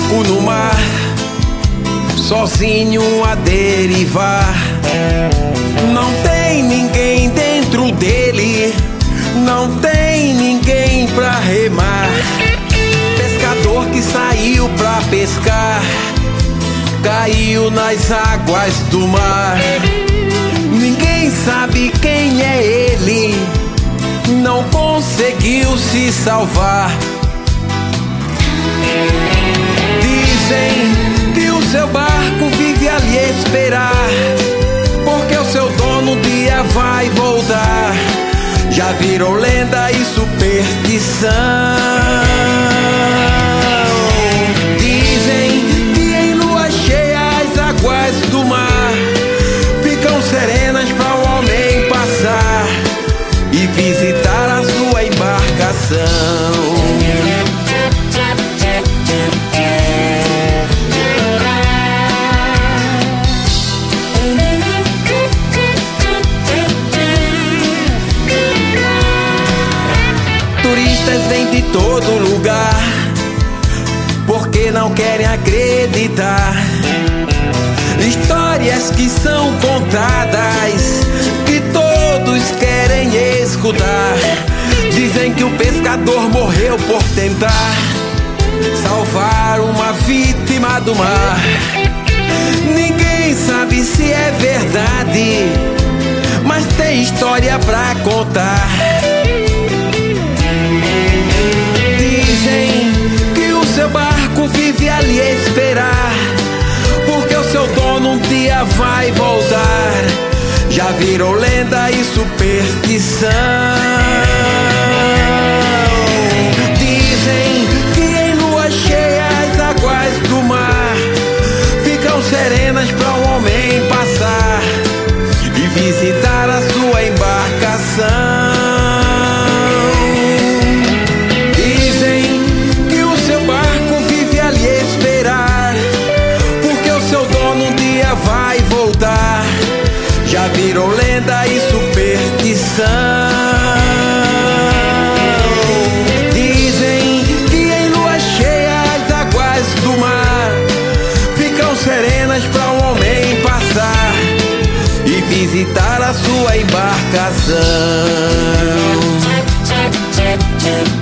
barco no mar, sozinho a derivar. Não tem ninguém dentro dele, não tem ninguém pra remar. Pescador que saiu pra pescar, caiu nas águas do mar. Ninguém sabe quem é ele, não conseguiu se salvar. Dizem que o seu barco vive a lhe esperar, porque o seu dono um dia vai voltar. Já virou lenda e superstição. Dizem que em lua cheia as águas do mar ficam serenas para o homem passar e visitar a sua embarcação. Turistas vêm de todo lugar, porque não querem acreditar. Histórias que são contadas, que todos querem escutar. Dizem que o pescador morreu por tentar salvar uma vítima do mar. Ninguém sabe se é verdade, mas tem história pra contar. Dizem que o seu barco vive a lhe esperar, porque o seu dono um dia vai voltar. Já virou lenda e superstição. Dizem que em lua cheia as águas do mar ficam serenas para o homem passar e visitar a sua embarcação. Vai voltar, já virou lenda e superstição. Dizem que em lua cheia as águas do mar ficam serenas para o homem passar e visitar a sua embarcação.